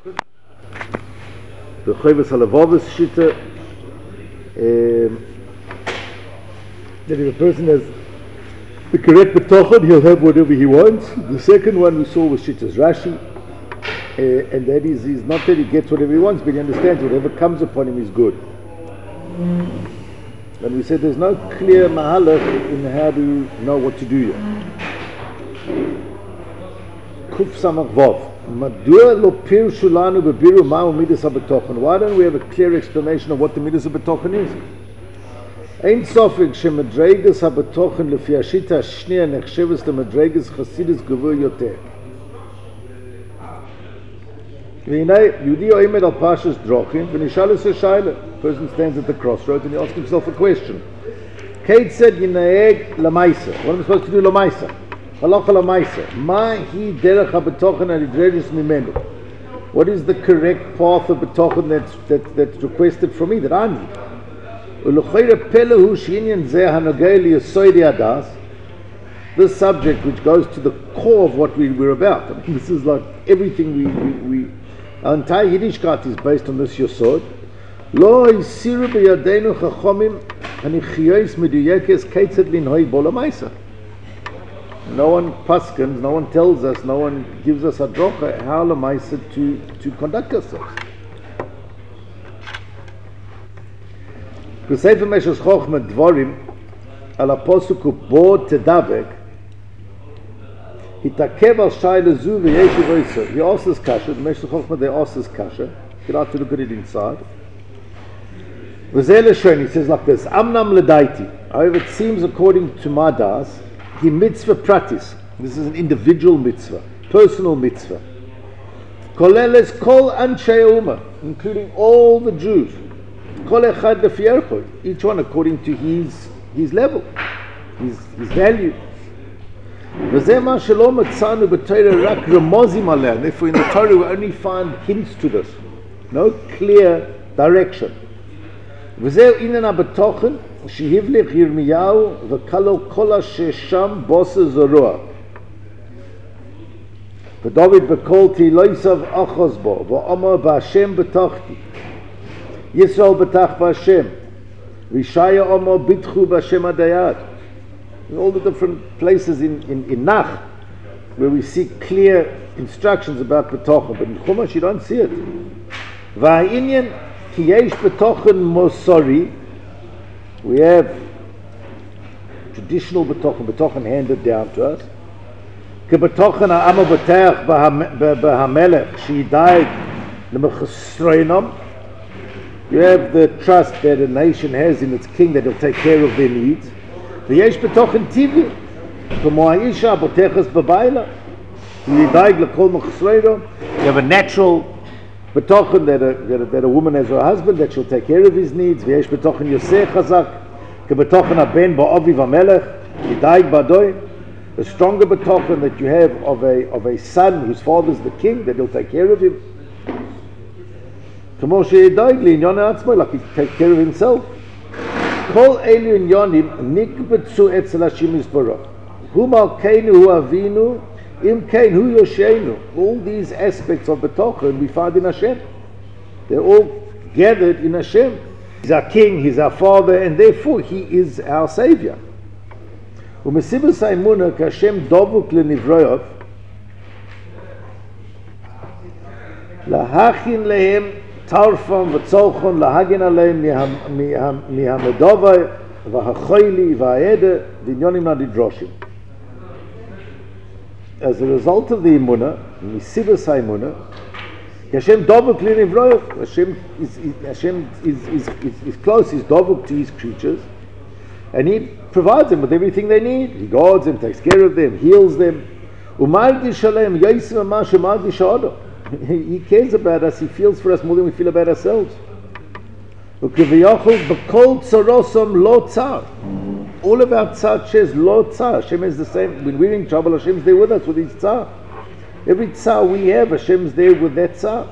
The Chovos HaLevavos Shita, that if a person has the correct betochen, he'll have whatever he wants. The second one we saw was Shita's Rashi, and that is not that he gets whatever he wants, but he understands whatever comes upon him is good. And we said there's no clear mahalach in how to know what to do here. Kuf Samach Vav. Why don't we have a clear explanation of what the midas habetochen is? Ein sofik shemedreges habetochen lefi hashita hashniya nechsheves lemedreges chasidus gevur yoter. V'hinei Yehudi oimed al pashas drochin v'nishal es shaila. Person stands at the crossroads and he asks himself a question. Kate said yinaeg lamaisa. What am I supposed to do lamaisa? Halacha lamaisa. Ma hi derech habetochen anidreges mimenu. What is the correct path of betochen that's requested from me, that I need? This subject, which goes to the core of what we're about. I mean, this is like everything we our entire Yiddishkeit is based on this yosod. Lo isiru b'yadeinu chachomim hanichiyos meduyekes keitzad linhoi bo lamaisa. No one paskins, no one tells us, no one gives us a drocha how lamaisa to conduct ourselves. B'sefer Meshes Chochma Dvorim al apasuku bo tedavek hitakev al shayla zu v'yeshiv oiser. He asks this kasha, the Meshes Chochma, they ask this kasha. Get out to look at it inside. V'zeh l'shon, he says like this, Amnam l'daiti. However, it seems according to my das, he mitzvah pratis. This is an individual mitzvah, personal mitzvah. Koleles kol anshei umah, including all the Jews. Kol echad lefi ercho, each one according to his level, his value. V'zeh ma shelo matzanu b'Torah rak remozim aleh. Therefore, in the Torah we only find hints to this, no clear direction. V'zeh inan habetochen shehivlich Yirmiyahu v'kalo kol shesham bose zoroa. V'David b'kol tiloisav achos bo v'amar b'Hashem b'tachti. Yisrael b'tach b'Hashem. V'Yishaya amar bitchu b'Hashem adayad. In all the different places in Nach, where we see clear instructions about betochen, but in Chumash you don't see it. V'ha'inyan ki yesh betochen mosori. We have traditional betochen handed down to us. Kebetochen ha'ama b'teach b'hamelech she died l'mechesroinam. You have the trust that a nation has in its king that he'll take care of their needs. V'yesh betochen tivi k'mo ha'isha b'techas b'bayla v'yidaig l'kol mechesroinam. You have a natural betochen that a woman has her husband, that she'll take care of his needs. V'yesh betochen yoseh chazak k'betochen haben ba'aviv hamelech yidaig b'adoi. A stronger betochen that you have of a son whose father is the king, that he'll take care of him. K'mo sheyidaig li'inyon ha'atzmai, like he take care of himself. Kol elu inyonim nikbetzu etzel Hashem yisborach. Hu malkeinu hu avinu. All these aspects of betochen we find in Hashem. They're all gathered in Hashem. He's our king, he's our father, and therefore he is our savior. Umesibus ha'emunah k'Hashem dovuk lenivroyav lahachin lehem tarfam v'tzolchon lahagin aleim mihamedovai v'hachoyli v'ha'ede v'inyonim nadidroshim. As a result of the Emunah, Misibas HaEmunah, Hashem Dovuk L'Nivroyav, Hashem is close, he's Dovuk to his creatures, and he provides them with everything they need. He guards them, takes care of them, heals them. He cares about us, he feels for us more than we feel about ourselves. All of our tzar says lo tzar. Hashem is the same. When we're in trouble, Hashem's there with us with his tzar. Every tzar we have, Hashem's there with that tzar.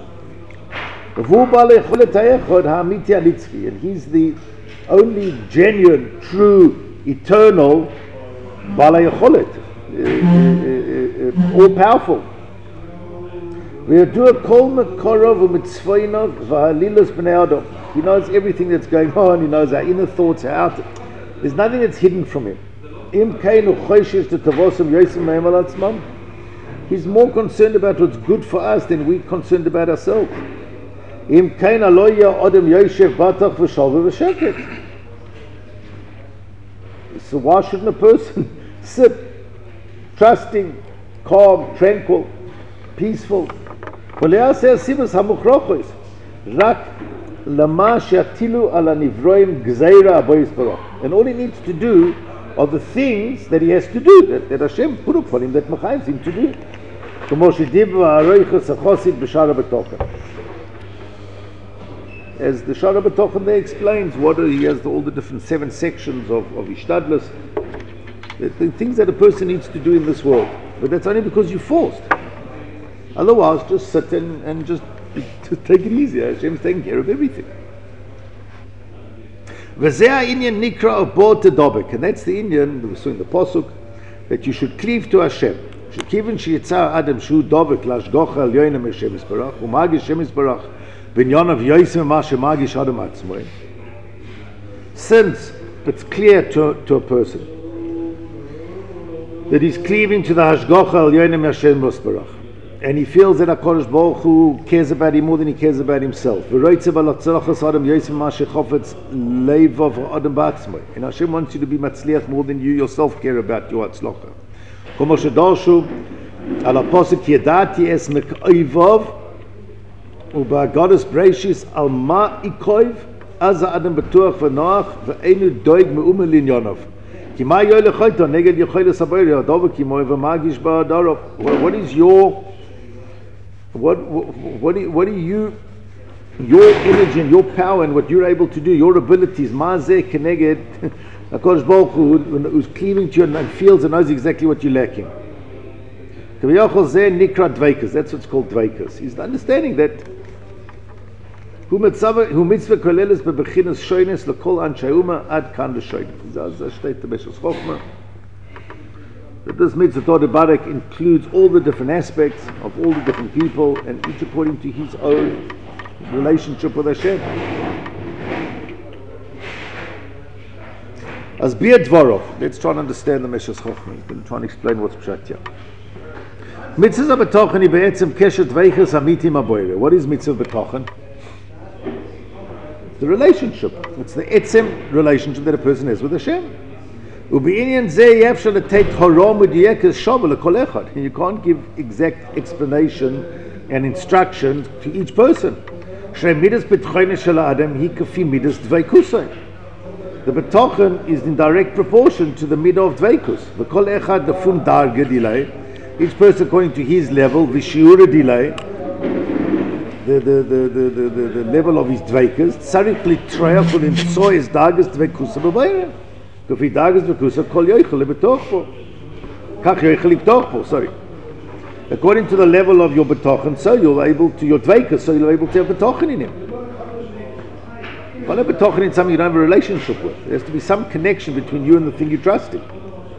And he's the only genuine, true, eternal Balei Yecholet, all powerful. וידוע כל מקורב ומצפוינו והלילus bnei adam. He knows everything that's going on. He knows our inner thoughts, our outer. There's nothing that's hidden from him. Im keinu choishes tetavosam yosim me'em al atzmam. He's more concerned about what's good for us than we're concerned about ourselves. Im kein aloya adam yoshev batach v'shalva v'sheket. So why shouldn't a person sit trusting, calm, tranquil, peaceful? And all he needs to do are the things that he has to do, that Hashem put upon him, that Machayim him to do. As the Shara B'tochen there explains, he has all the different 7 sections of Ishtadlus, the things that a person needs to do in this world. But that's only because you're forced. Otherwise, just sit and just take it easy. Hashem's taking care of everything. And that's the Indian, we saw in the Pasuk, that you should cleave to Hashem. Since it's clear to a person that he's cleaving to the Hashgacha Al Yonim Hashem Rosbarach, and he feels that HaKadosh Baruch Hu cares about him more than he cares about himself. And Hashem wants you to be matzliach more than you yourself care about your atzlacha. ובאגודס בראשיס על מה יקויב אז האדם בטוח ונוח ואינו דואג מאומה לעניוניו כי מה יוילך איתו נגד יכולת הבריא הדובר כמוי ומרגיש בדורף. What is your energy and your power and what you're able to do, your abilities, מה זה כנגד הקדוש ברוך הוא who's cleaving to you and feels and knows exactly what you're lacking. That's what's called dveikas. He's understanding that who mitzvah koleles bebechinas shoynes lekol anshay uma ad kan l'shoynes. That steht the Beshos Chochmah. That this mitzvah Torah Barak includes all the different aspects of all the different people, and each according to his own relationship with Hashem. As Bia Dvorov, let's try and understand the Beshos Chochmah. He's going to try and explain what's pshat here. Mitzvah b'tochen be'etzem keshet veiches hamitim aboire. What is mitzvah b'tochen? The relationship. It's the etzem relationship that a person has with Hashem. U'be'inyan zeh yefshar letet horom u'diyekes shava lekol echad. You can't give exact explanation and instructions to each person. Shrei midas b'tchoyne shel ha'adam hi kafi midas dveikusay. The b'tochen is in direct proportion to the midah of dveikus. Lekol echad lefum darge dilay. Each person according to his level, vishiura delay, the level of his dveikas, tzarich litreach ulimtso es dagas dveikusa b'bayra. Kafi dagas dveikusa kol yoichel lebetoch po. Kach yoichel lebetoch po, sorry. According to the level of your betochen, so you're able to, your dveikas, so you're able to have betochen in him. You can't have betochen in something you don't have a relationship with. There has to be some connection between you and the thing you trust in.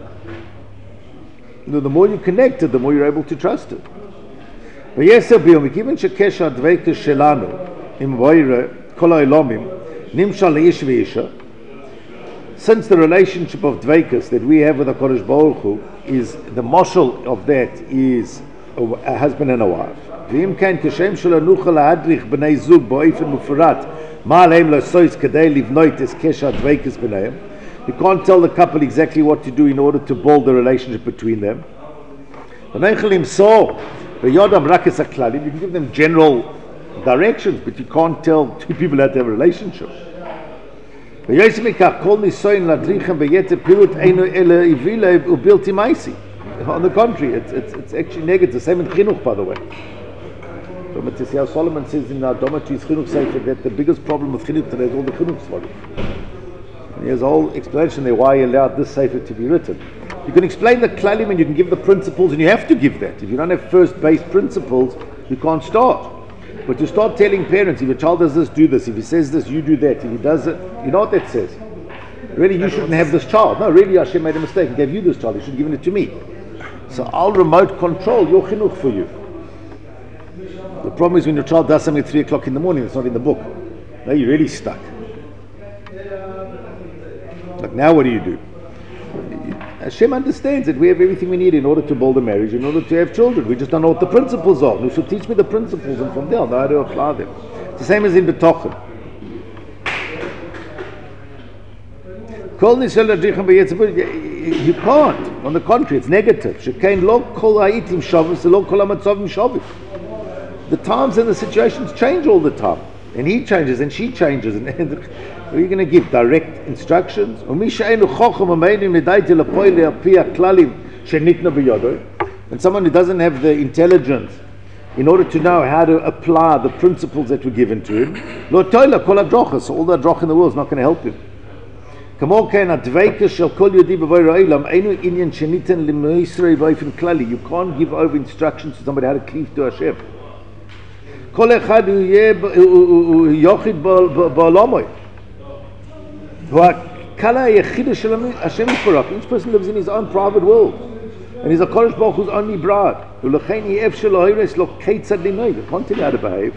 The more you connect it, the more you're able to trust it. But yes, given shekesha dveikus shelanu im voire kol ha'olomim nimshal leish ve'isha, since the relationship of dveikus that we have with the Kodesh Baruch Hu is the marshal of that is a husband and a wife. V'im kain kashem shelanucha lahadrich b'nei zug ba'ofen mufarat ma aleim lasois kadei livnoit es kesha dveikus b'neim. You can't tell the couple exactly what to do in order to build the relationship between them. You can give them general directions, but you can't tell two people how to have a relationship. On the contrary, it's actually negative. Same in chinuch, by the way. Solomon says in our dormitories chinuch sefer that the biggest problem with chinuch today is all the chinuch svarim. There's a whole explanation there why he allowed this sefer to be written. You can explain the klalim and you can give the principles, and you have to give that. If you don't have first base principles, you can't start. But to start telling parents, if your child does this, do this. If he says this, you do that. If he does it, you know what that says. Really, you shouldn't have this child. No, really, Hashem made a mistake and gave you this child. He should have given it to me. So I'll remote control your chinuch for you. The problem is when your child does something at 3 o'clock in the morning, it's not in the book. Now you're really stuck. Like, now what do? Hashem understands that we have everything we need in order to build a marriage, in order to have children. We just don't know what the principles are. You should teach me the principles, and from there I'll know how to apply them. It's the same as in B'tochen. You can't. On the contrary, it's negative. The times and the situations change all the time. And he changes and she changes. And are you going to give direct instructions? And someone who doesn't have the intelligence in order to know how to apply the principles that were given to him, so all the adroch in the world is not going to help him. You can't give over instructions to somebody how to cleave to Hashem. Each person lives in his own private world, and he's a Kodesh Baruch Hu's only bride. He can't tell you how to behave.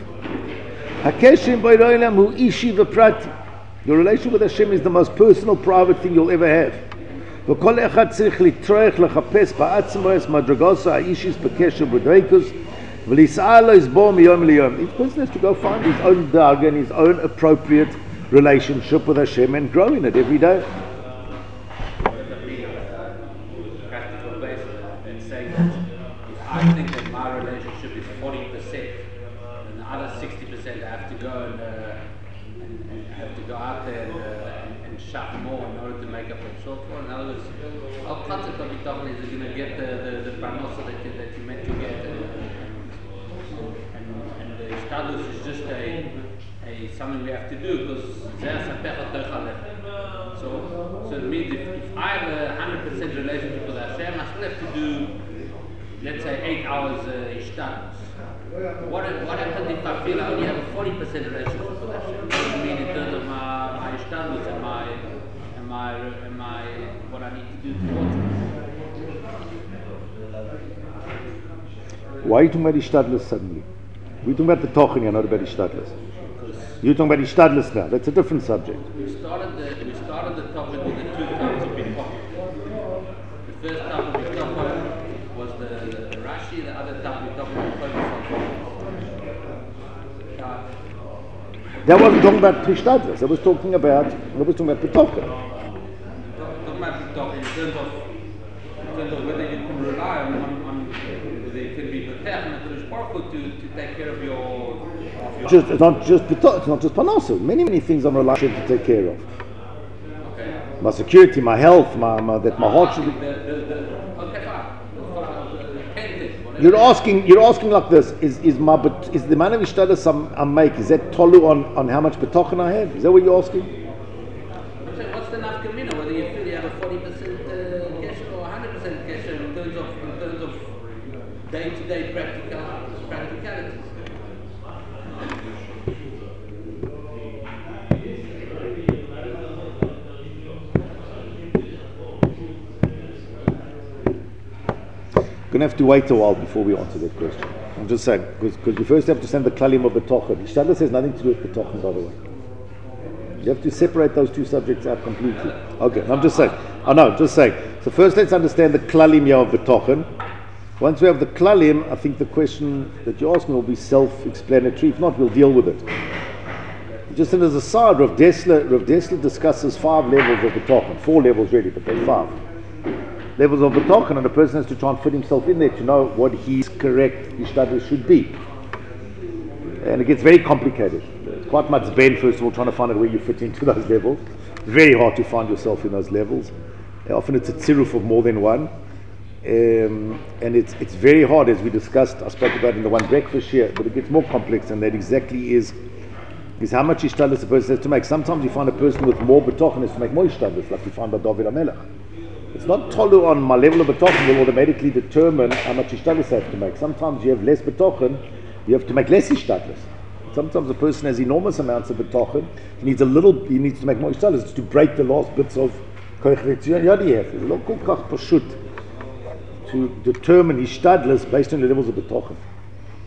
Your relation with Hashem is the most personal, private thing you'll ever have. Each person has to go find his own darga and his own appropriate relationship with Hashem and grow in it every day. Practical basis and saying that if I think that my relationship is 40%, and the other 60% I have to go and have to go out there and shop more in order to make up the shortfall. In other words, the whole concept of B'tochen is you're going to get the parnosa that you meant to get, and the Ishtadlus is just something we have to do because so it means if I have a 100% relationship with Hashem, I still have to do, let's say, 8 hours Ishtadlus. What happens if I feel I only have a 40% relationship with Hashem? What does it mean in terms of my Ishtadlus and my what I need to do towards it? Why are you talking about Ishtadlus suddenly? We're talking about the B'tochen, you're not about Ishtadlus. You're talking about Ishtadlus now. That's a different subject. We started the topic with the two types of B'tochen. The first type of B'tochen was the Rashi, the other type of B'tochen was That wasn't talking about Ishtadlus. That was talking about B'tochen. Talking about B'tochen in terms of whether you can rely on whether you can be B'tochen and to take care of your. It's not just Parnasa. Many things I'm relying to take care of. Okay. My security, my health, that my heart should be. You're asking like this: Is the man of Ishtadlus I make, is that tolu on how much B'tochen I have? Is that what you're asking? What's the nafkamina? Whether you feel you have a 40% kesher or 100% kesher in terms of day-to-day practicalities. We're going to have to wait a while before we answer that question. I'm just saying, because you first have to send the klalim of B'tochen. Ishtadlus has nothing to do with B'tochen, by the way. You have to separate those two subjects out completely. Okay, I'm just saying. So first let's understand the klalim of B'tochen. Once we have the klalim, I think the question that you're asking will be self-explanatory. If not, we'll deal with it. Just as a side, Rav Dessler discusses 5 levels of B'tochen. 4 levels really, but they're 5 levels of B'tochen, and a person has to try and fit himself in there to know what his correct Ishtadlus should be. And it gets very complicated. It's quite much ben, first of all, trying to find out where you fit into those levels. It's very hard to find yourself in those levels. Often it's a tziruf of more than one. And it's very hard, as we discussed, I spoke about in the one breakfast here, but it gets more complex, and that exactly is how much Ishtadlus a person has to make. Sometimes you find a person with more B'tochen has to make more Ishtadlus, like you find by David HaMelech. It's not tolu on my level of B'tochen will automatically determine how much Ishtadlus I have to make. Sometimes you have less B'tochen, you have to make less Ishtadlus. Sometimes a person has enormous amounts of B'tochen, he needs to make more Ishtadlus to break the last bits of Koich Retzion Yadiyef. It's not kol kach pashut to determine Ishtadlus based on the levels of B'tochen.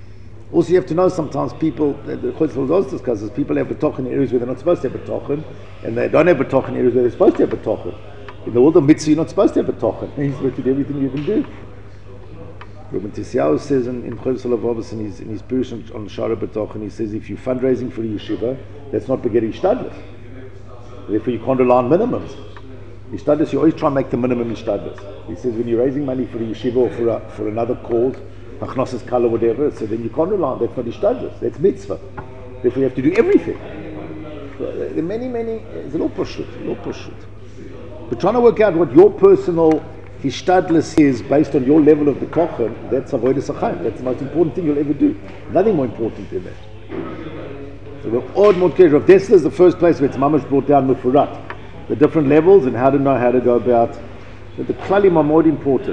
Also, you have to know sometimes people, the Chosel also discusses, people have betochen in areas where they're not supposed to have betochen, and they don't have betochen in areas where they're supposed to have betochen. In the world of mitzvah, you're not supposed to have betochen. He's looked at everything you can do. Rabbi Tisyahu says in Chosel Avos in his Pirush on Shara Betochen, he says if you're fundraising for a yeshiva, that's not begetting shtadlis. Therefore, you can't rely on minimums. Ishtadlis, you always try and make the minimum ishtadlis. He says when you're raising money for a yeshiva or for another cause, Achnosas Kal or whatever, so then you can't rely on, that's not ishtadlis, that's mitzvah. Therefore, you have to do everything. So there are many, it's a little pashut. But trying to work out what your personal ishtadlis is based on your level of betochen, that's avodas hachaim. That's the most important thing you'll ever do. Nothing more important than that. So the odd Mordkei Rav Dessler is the first place where it's mamash brought down Mefurat. The different levels and how to know how to go about. The klalim are more important.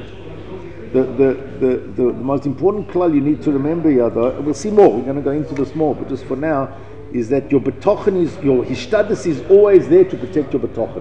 The most important klal you need to remember here, though, we'll see more, we're going to go into this more, but just for now, is that your betochen your hishtadlis is always there to protect your betochen.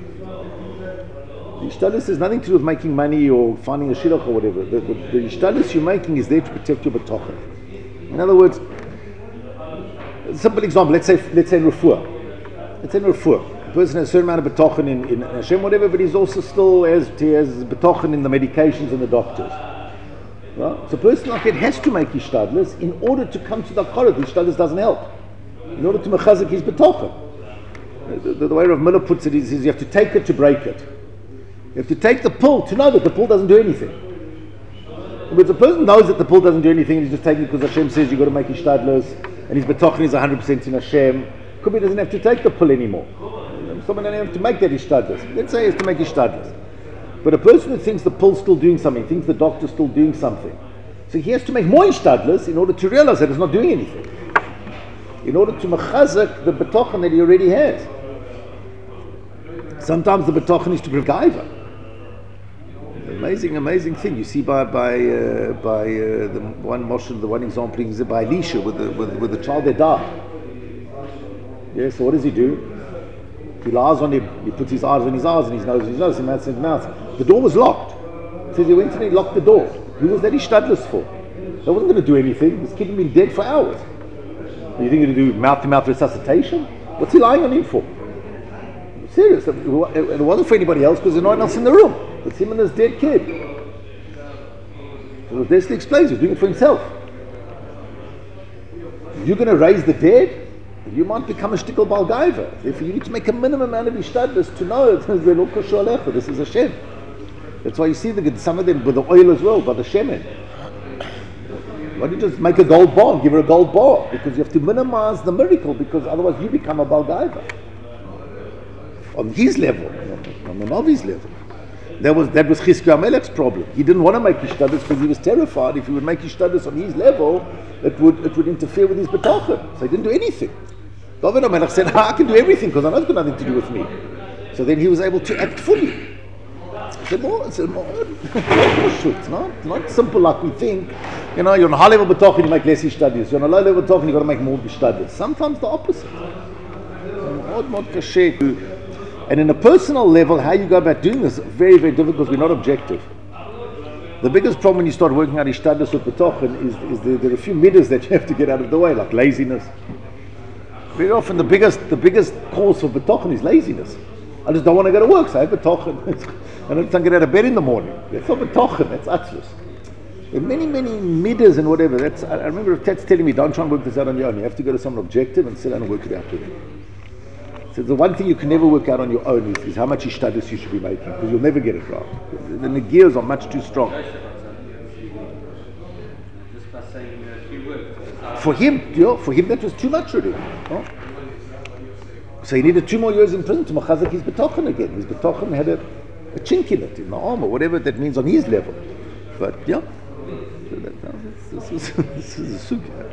The hishtadlis has nothing to do with making money or finding a shidduch or whatever. The hishtadlis you're making is there to protect your betochen. In other words, a simple example, let's say in refuah. A person has a certain amount of betochen in Hashem, whatever, but he's also still has betochen in the medications and the doctors. Right? So a person like that has to make hishtadlis in order to come to the korah. The hishtadlis doesn't help. In order to mechazik his betochen. The way Rav Miller puts it is you have to take it to break it. You have to take the pill to know that the pill doesn't do anything. But the person knows that the pill doesn't do anything and he's just taking it because Hashem says you've got to make hishtadlis and his betochen is 100% in Hashem. Could be he doesn't have to take the pill anymore. Someone doesn't have to make that hishtadlis. Let's say he has to make hishtadlis. But a person who thinks the pill's still doing something, thinks the doctor's still doing something, so he has to make more hishtadlis in order to realize that it's not doing anything. In order to mechazak the betochen that he already has. Sometimes the betochen is to bring gaiva. Amazing thing. You see by the one motion, the one example is by Elisha with the child that died. Yeah, so what does he do? He lies on him, he puts his eyes on his eyes and his nose on his nose, and mouth on his mouth. The door was locked. It says he went in and he locked the door. Who was that hishtadlis for? That wasn't going to do anything. This kid had been dead for hours. You think he's going to do mouth-to-mouth resuscitation? What's he lying on him for? Serious. And it wasn't for anybody else because there's no one else in the room. It's him and his dead kid. So Dessler explains, he's doing it for himself. You're going to raise the dead, you might become a shtickle balgaiva. Therefore, you need to make a minimum amount of ishtadlis to know this is Hashem. That's why you see some of them with the oil as well, by the shemen. Why don't you just make a gold bar, give her a gold bar? Because you have to minimize the miracle, because otherwise you become a balgaiva. On his level, on the Navi's level. That was Chizkiyahu Melech's problem. He didn't want to make hishtadlis because he was terrified if he would make hishtadlis on his level, it would interfere with his betochen. So he didn't do anything. David HaMelech said, I can do everything because I know it's got nothing to do with me. So then he was able to act fully. It's not simple like we think. You know, you're on a high level betochen, you make less hishtadlis. You're on a low level betochen, you've got to make more hishtadlis. Sometimes the opposite. And in a personal level, how you go about doing this is very, very difficult because we're not objective. The biggest problem when you start working out hishtadlis with betochen is there are a few midas that you have to get out of the way, like laziness. Very often the biggest cause for betochen is laziness. I just don't want to go to work, so I have betochen. I don't get out of bed in the morning. That's not betochen, that's atzlus. There are many midas and whatever. I remember Ted's telling me, don't try and work this out on your own. You have to go to someone objective and sit down and work it out with him. So the one thing you can never work out on your own is how much hishtadlis you should be making, because you'll never get it right. The negias are much too strong. Just by saying a few words. For him that was too much already. Huh? So he needed 2 more years in prison to machazak his betochen again. His betochen had a chink in it, in the arm, or whatever that means on his level. But yeah, this is a sugya.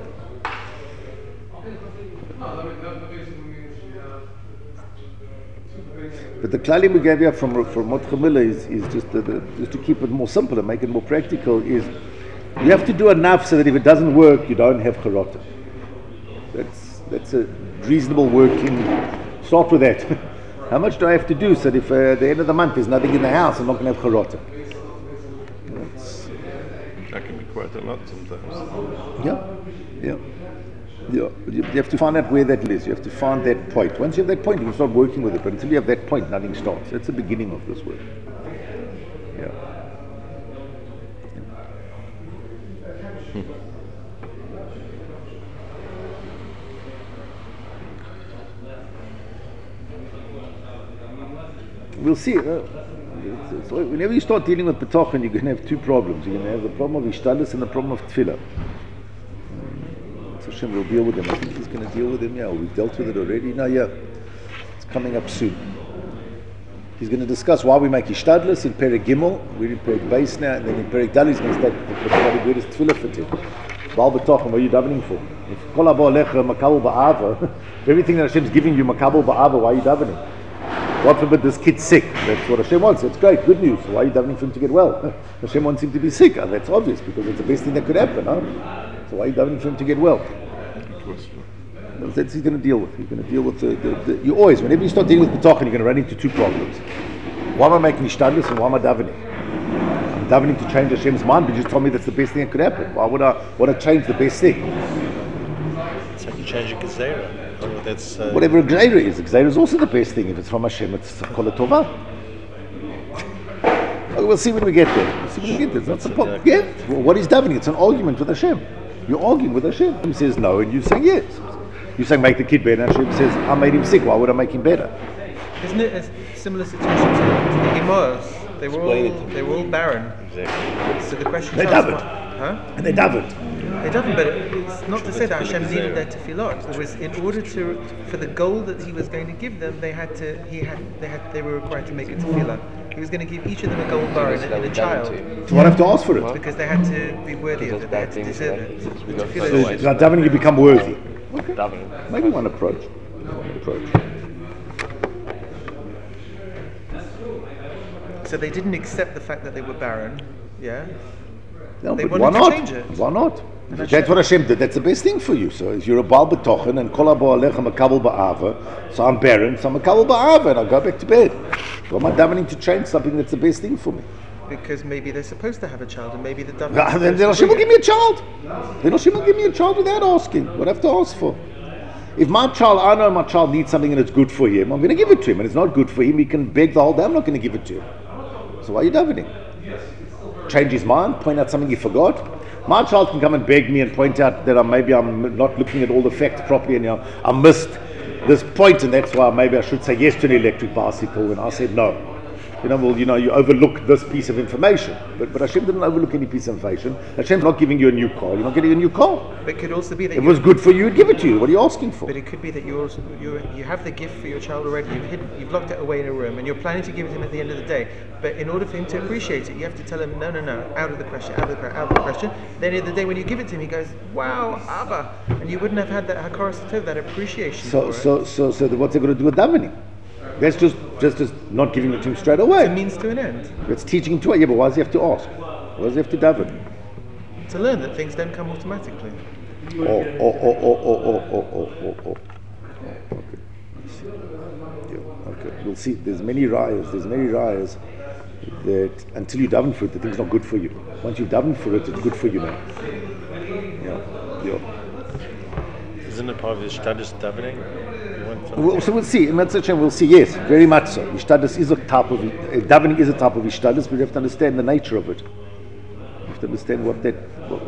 But the klalim we gave you from Mordechai Miller is just to keep it more simple and make it more practical, is you have to do enough so that if it doesn't work, you don't have charata. That's a reasonable working. Start with that. How much do I have to do so that if at the end of the month there's nothing in the house, I'm not going to have charata? That can be quite a lot sometimes. Yeah. You have to find out where that is. You have to find that point. Once you have that point, you can start working with it. But until you have that point, nothing starts. That's the beginning of this work. Yeah. We'll see. So whenever you start dealing with B'tochen, you're going to have two problems. You're going to have the problem of Ishtadlus and the problem of Tefillah. So Hashem will deal with them. I think he's going to deal with them. Yeah, we've dealt with it already. No, yeah, it's coming up soon. He's going to discuss why we make Ishtadlus in Perek Gimel. We're in Perek Beis now, and then in Perek Dal he's going to state where does Tefillah fit in. Baal B'tochen, what are you davening for? If Kol Haba Alecha Makabel Ba'ava, everything that Hashem's giving you Makabel Ba'ava, why are you davening? God forbid this kid's sick. That's what Hashem wants. That's great, good news. Why are you davening for him to get well? Hashem wants him to be sick. That's obvious because it's the best thing that could happen. So why are you davening for him to get well? That's what he's going to deal with. He's going to deal with you always, whenever you start dealing with B'tochen, you're going to run into two problems. Why am I making Ishtadlus and why am I davening? I'm davening to change Hashem's mind, but you just told me that's the best thing that could happen. Why would I change the best thing? It's like you change a Gezerah. That's whatever a Gzeira is. A Gzeira is also the best thing. If it's from Hashem, it's Kol Tova. We'll see when we get there. We'll see when we get there. It's not the point. Yeah. Well, what is davening? It's an argument with Hashem. You're arguing with Hashem. Hashem says no, and you're saying yes. You're saying make the kid better, and Hashem says I made him sick. Why would I make him better? Isn't it a similar situation to the Imors? They were all barren. exactly. So the question They comes, davened. And they davened. They davened, but it's not to say that Hashem needed their tefillot. It was in order for the goal that He was going to give them, they were required to make a tefillah. He was going to give each of them a gold bar and a child. So why have to ask for it? Because they had to be worthy of it, they had to deserve it. So now davening, you become worthy. Okay. Maybe one approach. So they didn't accept the fact that they were barren, yeah? No, They but wanted why to not? change it. Why not? That's what Hashem did. That's the best thing for you. So if you're a Baal B'tochen and Kol Haba Alecha Makabel Ba'ava, so I'm barren, so I'm Makabel Ba'ava, and I'll go back to bed. So am I davening to change something that's the best thing for me? Because maybe they're supposed to have a child, and maybe the Then Hashem will give me a child. Then Hashem will give me a child without asking. What do I have to ask for? If I know my child needs something and it's good for him, I'm going to give it to him. And it's not good for him, he can beg the whole day, I'm not going to give it to him. So why are you davening? Change his mind, point out something he forgot. My child can come and beg me and point out that maybe I'm not looking at all the facts properly and I missed this point, and that's why maybe I should say yes to an electric bicycle when I said no. You overlook this piece of information. But Hashem didn't overlook any piece of information. Hashem's not giving you a new car. You're not getting a new car. But it could also be that if it was good for you, he'd give it to you. What are you asking for? But it could be that you have the gift for your child already. You've locked it away in a room, and you're planning to give it to him at the end of the day. But in order for him to appreciate it, you have to tell him, no, out of the question. Then at the end of the day, when you give it to him, he goes, wow, Abba, and you wouldn't have had that hakaras tov, that appreciation. So what's it going to do with davening? That's just not giving it to him straight away. It's a means to an end. It's teaching him to it. Yeah, but why does he have to ask? Why does he have to daven? To learn that things don't come automatically. Okay. Yeah, okay. We'll see. There's many rayas that until you daven for it, the thing's not good for you. Once you've davened for it, it's good for you now. Yeah. Isn't it part of his status davening? So we'll see. In Mitzvah we'll see. Yes, very much so. Ishtadlus is a type of davening is a type of ishtadlus, but you have to understand the nature of it. You have to understand what that.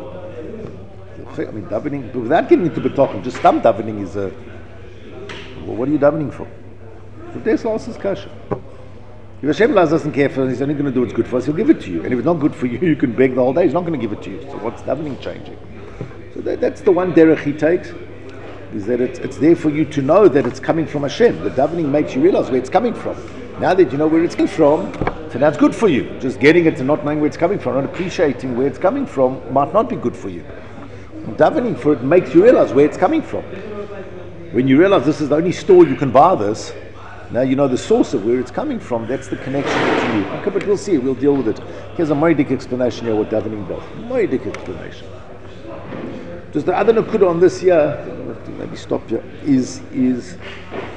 I mean, davening without getting into b'tochen, just some davening is a. Well, what are you davening for? The Des lost his kasha. If Hashem doesn't care for us, He's only going to do what's good for us. He'll give it to you. And if it's not good for you, you can beg the whole day. He's not going to give it to you. So what's davening changing? So that's the one derech he takes. Is that it's there for you to know that it's coming from Hashem. The davening makes you realize where it's coming from. Now that you know where it's coming from, so that's good for you. Just getting it and not knowing where it's coming from, not appreciating where it's coming from, might not be good for you. Davening for it makes you realize where it's coming from. When you realize this is the only store you can buy this, now you know the source of where it's coming from. That's the connection that you need. Okay, but we'll see. We'll deal with it. Here's a Moedik explanation here what davening does. Moedik explanation. Just the other nakuda on this here, maybe stop here, is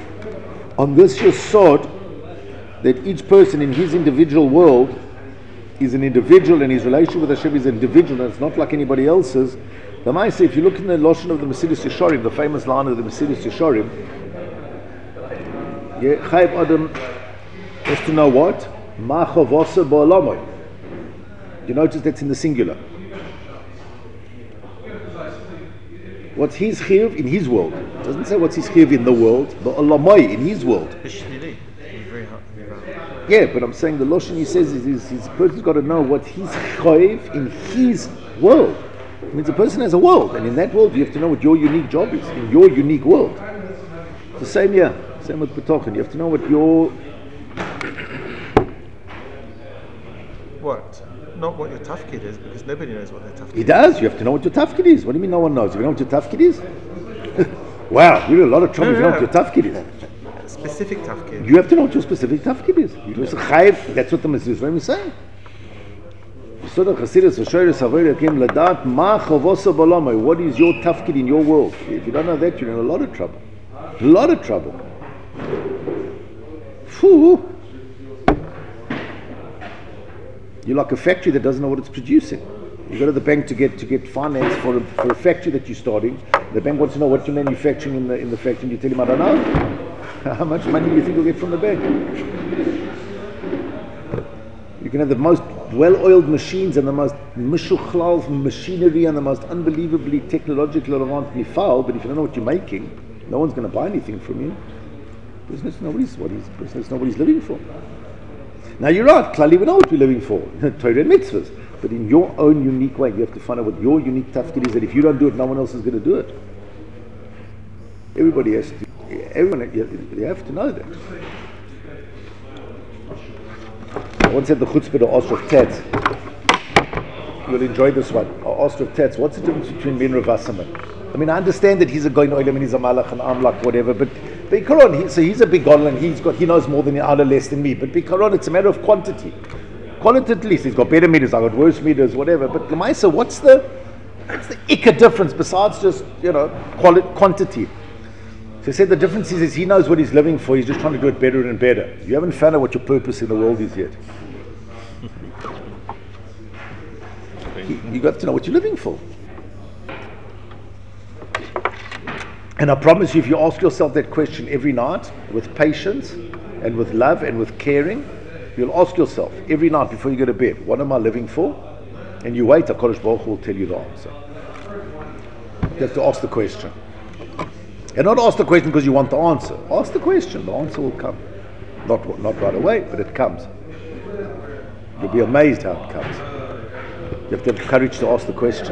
on this yesod that each person in his individual world is an individual, and his relationship with Hashem is individual, and it's not like anybody else's. The Maaseh, if you look in the Lashon of the Mesillas Yesharim, the famous line of the Mesillas Yesharim, Chayav Adam has to know what? Ma chavasa ba'olamoy. You notice that's in the singular. What's his chiyuv in his world? It doesn't say what's his chiyuv in the world, but olamoy in his world. Yeah, but I'm saying the Lashon he says is his person's got to know what he's chayiv in his world. It means a person has a world, and in that world you have to know what your unique job is, in your unique world. It's the same here, same with B'tochen. You have to know what your... What? Not what your tafkid is, because nobody knows what their tafkid is. He does, you have to know what your tafkid is. What do you mean no one knows? You know what your tafkid is? Wow, you're in a lot of trouble if you know what your tafkid is. Specific tafkid. You have to know what your specific tafkid is. You just chayiv, that's what the Mesillas Yesharim is saying. What is your tafkid in your world? If you don't know that, you're in a lot of trouble. A lot of trouble. Phew. You're like a factory that doesn't know what it's producing. You go to the bank to get finance for a factory that you're starting. The bank wants to know what you're manufacturing in the factory, and you tell him, I don't know. How much money do you think you'll get from the bank? You can have the most well-oiled machines and the most mishuchlal machinery and the most unbelievably technologically advanced mifal, but if you don't know what you're making, no one's going to buy anything from you. Business nobody's living for. Now you're right, clearly we know what we're living for, Torah and mitzvahs, but in your own unique way, you have to find out what your unique tafkid is, that if you don't do it, no one else is going to do it. Everybody has to, you have to know that. I once had the chutzpah to ask Rav Tatz. You'll enjoy this one. I asked Rav Tatz, what's the difference between me and Rav Wasserman? I mean, I understand that he's a goyin oilam and he's a malach and I'm like whatever, but Bikaron, so he's a big gadol and he knows more than Allah, less than me. But Bikaron, it's a matter of quantity. Quality at least. He's got better meters, I've got worse meters, whatever. But Lamaisa, what's the ikka difference besides just quantity? So he said the difference is he knows what he's living for. He's just trying to do it better and better. You haven't found out what your purpose in the world is yet. You got to know what you're living for. And I promise you, if you ask yourself that question every night with patience and with love and with caring, you'll ask yourself every night before you go to bed, what am I living for? And you wait, HaKadosh Baruch Hu will tell you the answer. You have to ask the question. And not ask the question because you want the answer. Ask the question, the answer will come. Not right away, but it comes. You'll be amazed how it comes. You have to have the courage to ask the question.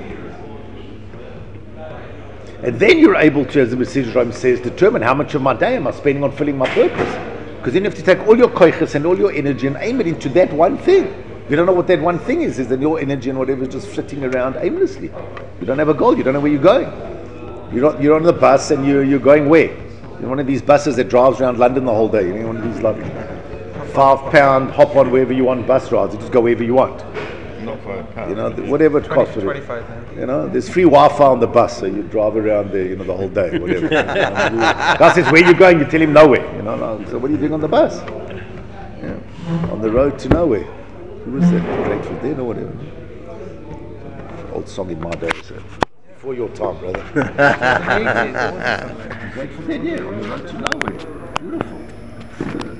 And then you're able to, as the Mesillas Yesharim says, determine how much of my day am I spending on filling my purpose. Because then you have to take all your koiches and all your energy and aim it into that one thing. If you don't know what that one thing is then your energy and whatever is just flitting around aimlessly. You don't have a goal, you don't know where you're going. You're on the bus and you're going where? You're one of these buses that drives around London the whole day. You know, one of these like £5 hop on wherever you want bus rides. You just go wherever you want. Not for a you know, whatever it costs. 25 now. You know, there's free Wi-Fi on the bus, so you drive around there, the whole day, whatever. Guy says, where are you going? You tell him nowhere. So what are you doing on the bus? Yeah. On the road to nowhere. Who was that? Grateful Dead or whatever. Old song in my day, so before your time, brother. Grateful Dead, yeah, on the road to nowhere. Beautiful.